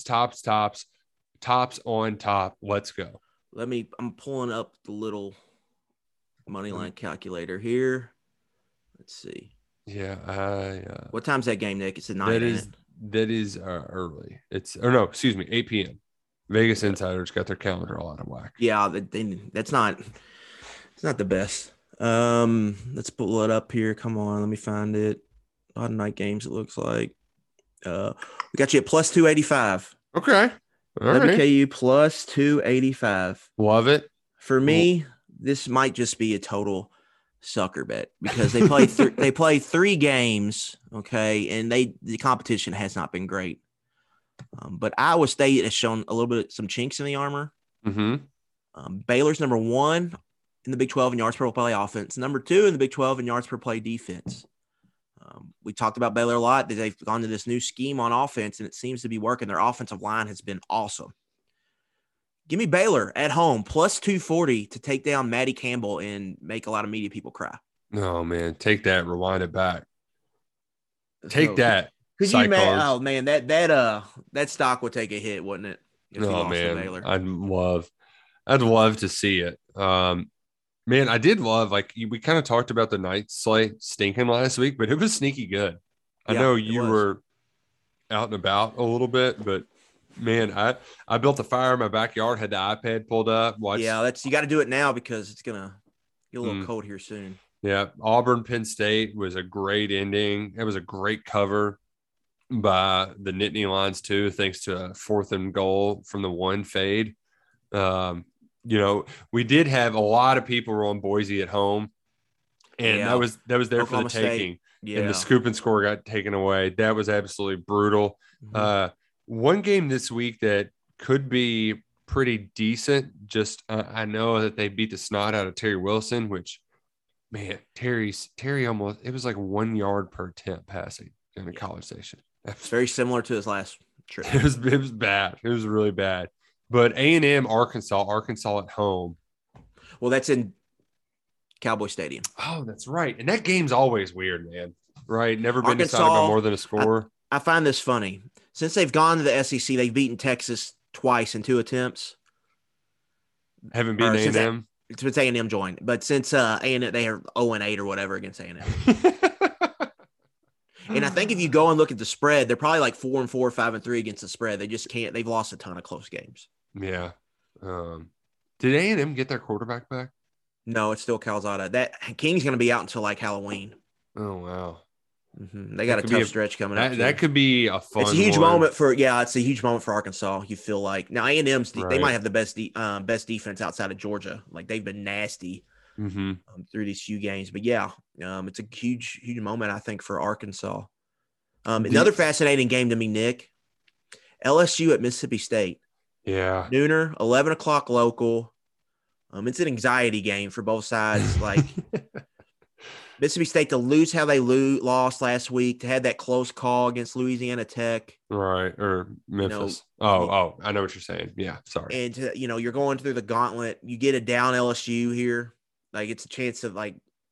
Tops on top. Let's go. I'm pulling up the little money line calculator here. Let's see. Yeah. What time's that game, Nick? It's at 9. That is early. It's 8 p.m. Vegas Insiders got their calendar all out of whack. Yeah, it's not the best. Let's pull it up here. Come on, let me find it. A lot of night games, it looks like. We got you at plus 285. Okay. All right. WKU plus 285. Love it. For me, this might just be a total sucker bet because they play they play 3 games, okay, and the competition has not been great. But Iowa State has shown a little bit some chinks in the armor. Mm-hmm. Baylor's number 1 in the Big 12 in yards per play offense, number 2 in the Big 12 in yards per play defense. We talked about Baylor a lot. They've gone to this new scheme on offense, and it seems to be working. Their offensive line has been awesome. Give me Baylor at home, plus 240 to take down Maddie Campbell and make a lot of media people cry. Oh, man. Take that. Rewind it back. Take that. Could you imagine? Oh, man, that stock would take a hit, wouldn't it? Oh, man. Baylor. I'd love to see it. Man, I did love, we kind of talked about the night slate stinking last week, but it was sneaky good. I know you were out and about a little bit, but man, I built a fire in my backyard, had the iPad pulled up. You got to do it now because it's going to get a little cold here soon. Yeah. Auburn, Penn State was a great ending. It was a great cover by the Nittany Lions too, thanks to a 4th and goal from the 1 fade. We did have a lot of people were on Boise at home, and that was there Oklahoma for the taking. And the scoop and score got taken away. That was absolutely brutal. Mm-hmm. One game this week that could be pretty decent. Just I know that they beat the snot out of Terry Wilson, which, man, Terry almost, it was like 1 yard per attempt passing in the College Station. It's very similar to his last trip. It was bad. It was really bad. But A&M, Arkansas at home. Well, that's in Cowboy Stadium. Oh, that's right. And that game's always weird, man. Right? Never been decided by more than a score. I find this funny. Since they've gone to the SEC, they've beaten Texas twice in 2 attempps. Haven't beaten A&M? Since A&M joined. But since A&M, they are 0-8 or whatever against A&M. And I think if you go and look at the spread, they're probably like 4-4, 5-3 against the spread. They just can't. They've lost a ton of close games. Yeah. Did A&M get their quarterback back? No, it's still Calzada. That King's going to be out until like Halloween. Oh, wow. Mm-hmm. They got a tough stretch coming up. That could be a fun. It's a huge moment for It's a huge moment for Arkansas. You feel like now A&M's they might have the best defense outside of Georgia. Like they've been nasty through these few games. But it's a huge moment I think for Arkansas. Another fascinating game to me, Nick. LSU at Mississippi State. Yeah, nooner, 11 o'clock local. It's an anxiety game for both sides. Like. Mississippi State to lose how they lost last week, to have that close call against Louisiana Tech. Right, or Memphis. I know what you're saying. Yeah, sorry. And, you're going through the gauntlet. You get a down LSU here. Like, it's a chance of, like,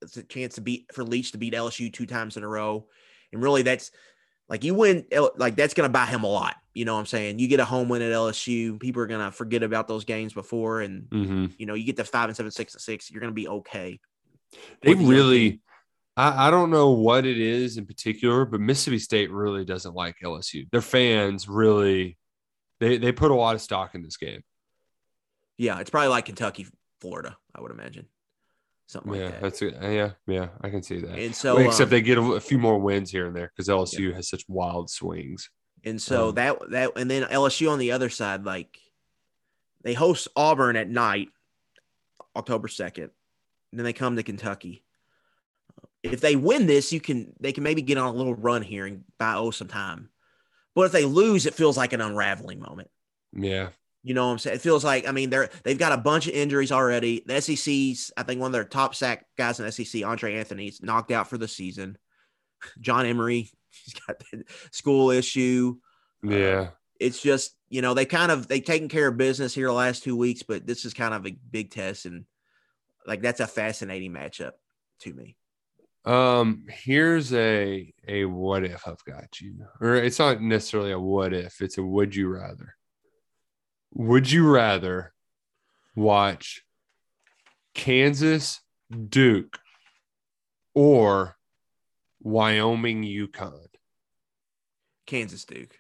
it's a chance for Leach to beat LSU 2 times in a row. And really that's like you win, like that's going to buy him a lot. You know what I'm saying? You get a home win at LSU. People are going to forget about those games before. And, you know, you get to 5-7, 6-6, you're going to be okay. They really, I don't know what it is in particular, but Mississippi State really doesn't like LSU. Their fans really, they put a lot of stock in this game. Yeah, it's probably like Kentucky, Florida, I would imagine. Something like that. That's it. Yeah, I can see that. And so, except they get a few more wins here and there because LSU has such wild swings. And so that and then LSU on the other side, like they host Auburn at night, October 2nd. And then they come to Kentucky. If they win this, they can maybe get on a little run here and buy some time. But if they lose, it feels like an unraveling moment. Yeah. You know what I'm saying? It feels like, I mean, they've got a bunch of injuries already. The SEC's, I think one of their top sack guys in the SEC, Andre Anthony's knocked out for the season. John Emery, he's got the school issue. Yeah. It's just, you know, they've taken care of business here the last 2 weeks, but this is kind of a big test. And like, that's a fascinating matchup to me. Here's a what if I've got you. Or it's not necessarily a what if, it's a would you rather. Would you rather watch Kansas, Duke, or Wyoming, UConn? Kansas, Duke.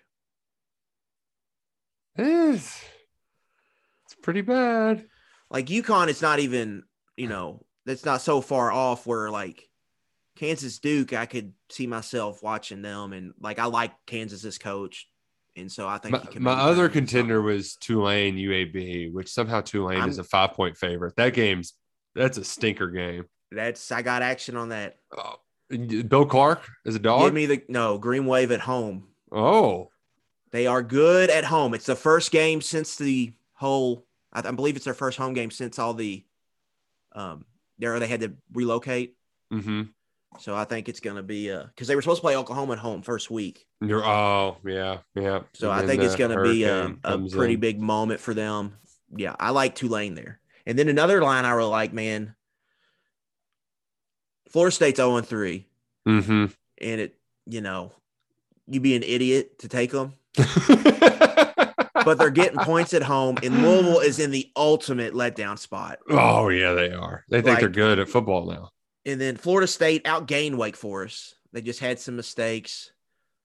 It's pretty bad. Like UConn, it's not even, you know, that's not so far off where like Kansas, Duke, I could see myself watching them. And like, I like Kansas's coach. And so I think my other contender was Tulane UAB, which somehow Tulane is a 5-point favorite. That's a stinker game. I got action on that. Bill Clark is a dog. Give me Green Wave at home. Oh, they are good at home. It's the first game since the whole. I believe it's their first home game since all the. They had to relocate. Mm-hmm. So I think it's going to be because they were supposed to play Oklahoma at home first week. Yeah. So I think it's going to be a pretty big moment for them. Yeah, I like Tulane there. And then another line I really like, man. Florida State's 0-3. Mm-hmm. And you'd be an idiot to take them. But they're getting points at home, and Louisville is in the ultimate letdown spot. Oh, yeah, they are. They think they're good at football now. And then Florida State outgained Wake Forest. They just had some mistakes.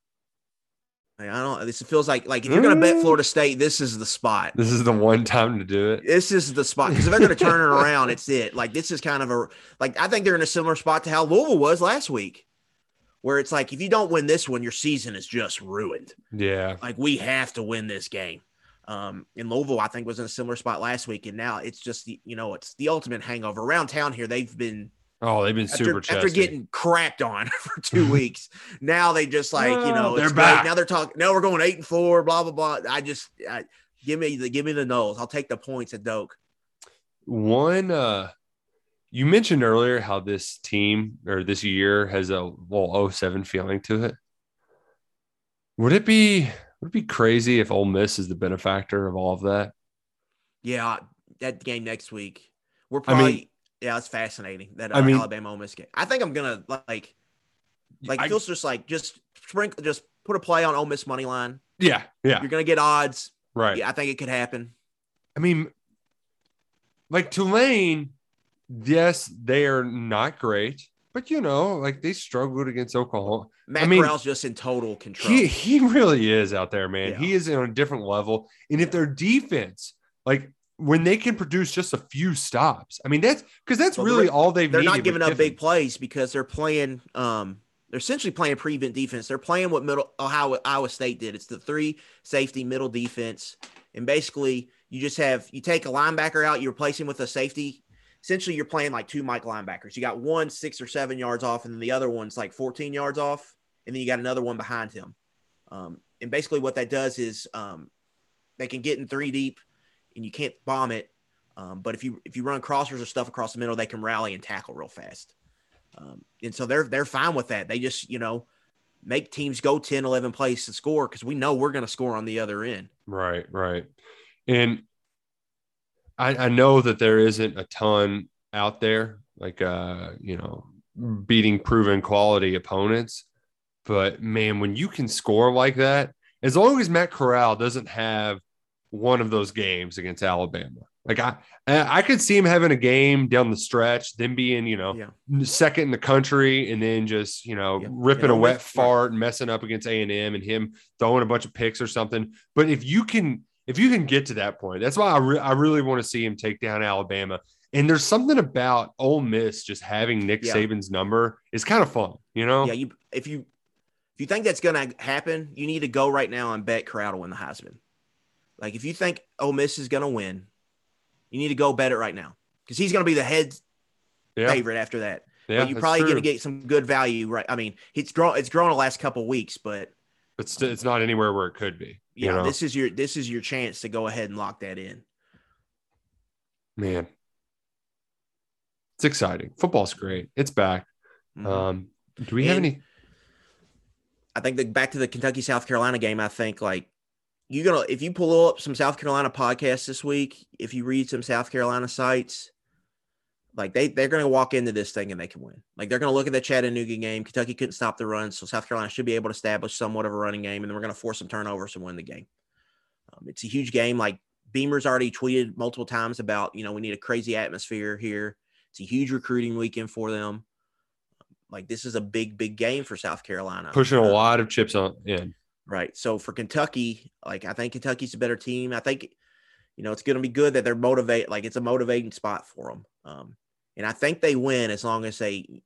This feels like if you're going to bet Florida State, this is the spot. This is the one time to do it. This is the spot because if they're going to turn it around, it's it. Like this is kind of I think they're in a similar spot to how Louisville was last week, where it's like if you don't win this one, your season is just ruined. Yeah, like we have to win this game. And Louisville, I think, was in a similar spot last week, and now it's just it's the ultimate hangover around town here. They've been super chesty. After getting crapped on for 2 weeks. Now they just they're back. Now they're talking. No, we're going 8-4. Blah blah blah. Give me the Noles. I'll take the points at Doak. One, you mentioned earlier how this team or this year has a little 07 feeling to it. Would it be crazy if Ole Miss is the benefactor of all of that? Yeah, that game next week. We're probably. Yeah, it's fascinating that Alabama Ole Miss game. I think I'm gonna it feels just just put a play on Ole Miss money line. Yeah. You're gonna get odds, right? Yeah, I think it could happen. I mean, like Tulane, yes, they are not great, but they struggled against Oklahoma. Matt Corral's just in total control. He really is out there, man. Yeah. He is on a different level, and if their defense when they can produce just a few stops, I mean, that's really all they've needed. They're not giving up big plays because they're playing they're essentially playing prevent defense. They're playing what Iowa State did. It's the 3 safety middle defense. And basically you take a linebacker out, you replace him with a safety. Essentially you're playing like 2 Mike linebackers. You got one 6 or 7 yards off, and then the other one's like 14 yards off. And then you got another one behind him. And basically what that does is they can get in 3 deep, and you can't bomb it. But if you run crossers or stuff across the middle, they can rally and tackle real fast. And so they're fine with that. They just, make teams go 10, 11 plays to score because we know we're going to score on the other end. Right. And I know that there isn't a ton out there beating proven quality opponents. But man, when you can score like that, as long as Matt Corral doesn't have one of those games against Alabama, like I could see him having a game down the stretch, then being, second in the country, and then just, ripping a wet fart and messing up against A&M and him throwing a bunch of picks or something. But if you can get to that point, that's why I really want to see him take down Alabama. And there's something about Ole Miss just having Nick Saban's number is kind of fun, Yeah, if you think that's going to happen, you need to go right now and bet Corral to win the Heisman. Like, if you think Ole Miss is going to win, you need to go bet it right now because he's going to be the head favorite after that. Yeah, but you're probably going to get some good value, right? I mean, it's grown the last couple of weeks, but it's not anywhere where it could be. Yeah, this is your chance to go ahead and lock that in. Man, it's exciting. Football's great. It's back. Do we have any? I think back to the Kentucky South Carolina game. I think if you pull up some South Carolina podcasts this week, if you read some South Carolina sites, like they're going to walk into this thing and they can win. Like they're going to look at the Chattanooga game. Kentucky couldn't stop the run, so South Carolina should be able to establish somewhat of a running game, and then we're going to force some turnovers and win the game. It's a huge game. Like Beamer's already tweeted multiple times about, we need a crazy atmosphere here. It's a huge recruiting weekend for them. Like this is a big, big game for South Carolina. Pushing a lot of chips in. Right. So for Kentucky, I think Kentucky's a better team. I think, it's going to be good that they're motivated. Like it's a motivating spot for them. And I think they win as long as they,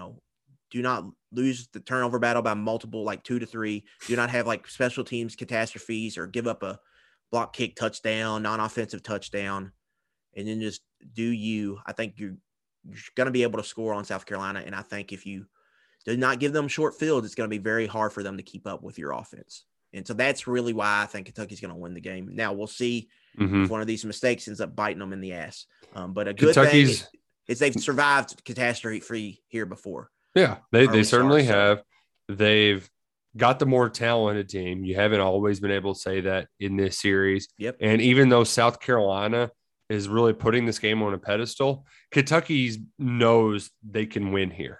do not lose the turnover battle by multiple, 2 to 3. Do not have special teams catastrophes or give up a block kick touchdown, non-offensive touchdown. And then just I think you're going to be able to score on South Carolina. And I think if you do not give them short fields, it's going to be very hard for them to keep up with your offense. And so that's really why I think Kentucky's going to win the game. Now we'll see if one of these mistakes ends up biting them in the ass. But a good thing is they've survived catastrophe-free here before. Yeah, they certainly have. They've got the more talented team. You haven't always been able to say that in this series. Yep. And even though South Carolina is really putting this game on a pedestal, Kentucky knows they can win here.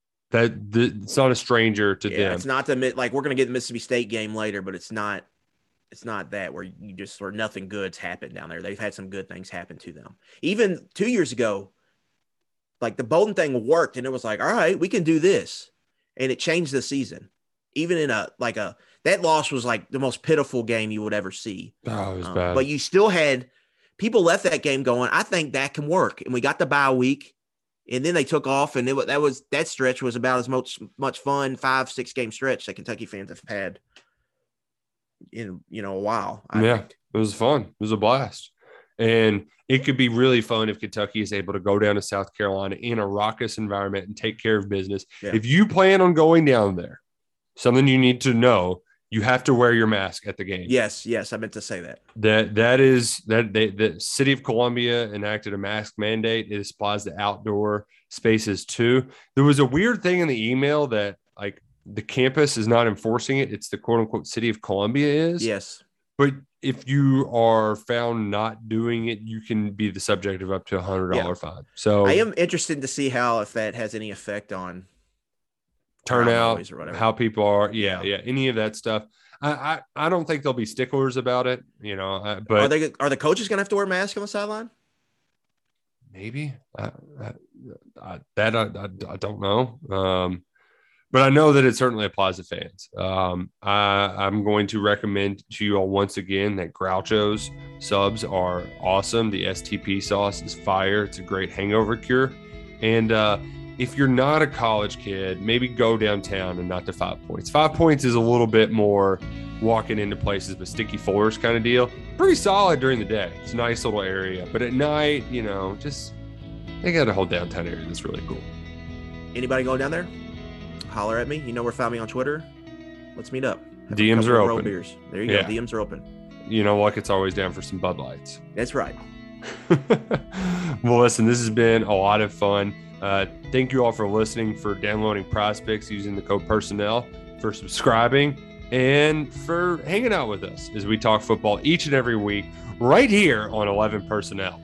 It's not a stranger to them. It's not we're going to get the Mississippi State game later, but it's not that where you just sort of nothing good's happened down there. They've had some good things happen to them. Even 2 years ago, the Bolden thing worked, and it was all right, we can do this, and it changed the season. Even in that loss was the most pitiful game you would ever see. Oh, it was bad. But you still had people left that game going, I think that can work, and we got the bye week. And then they took off, and that stretch was about as much fun 5-6 game stretch that Kentucky fans have had in a while. I think. It was fun. It was a blast, and it could be really fun if Kentucky is able to go down to South Carolina in a raucous environment and take care of business. Yeah. If you plan on going down there, something you need to know. You have to wear your mask at the game. Yes, I meant to say that. The City of Columbia enacted a mask mandate. It applies to outdoor spaces too. There was a weird thing in the email that the campus is not enforcing it. It's the quote unquote City of Columbia is. Yes. But if you are found not doing it, you can be the subject of up to $100 fine. So I am interested to see if that has any effect on turnout, how people are, any of that stuff. I don't think they'll be sticklers about it, but are the coaches gonna have to wear masks on the sideline? Maybe I don't know, but I know that it certainly applies to fans. I'm going to recommend to you all once again that Groucho's subs are awesome. The STP sauce is fire. It's a great hangover cure, and if you're not a college kid, maybe go downtown and not to 5 Points. 5 Points is a little bit more walking into places with sticky floors kind of deal. Pretty solid during the day. It's a nice little area. But at night, they got a whole downtown area that's really cool. Anybody going down there? Holler at me. You know where to find me on Twitter. Let's meet up. DMs are open. Beers. There you go. DMs are open. It's always down for some Bud Lights. That's right. Well, listen, this has been a lot of fun. Thank you all for listening, for downloading Prospects using the code PERSONNEL, for subscribing, and for hanging out with us as we talk football each and every week right here on 11 Personnel.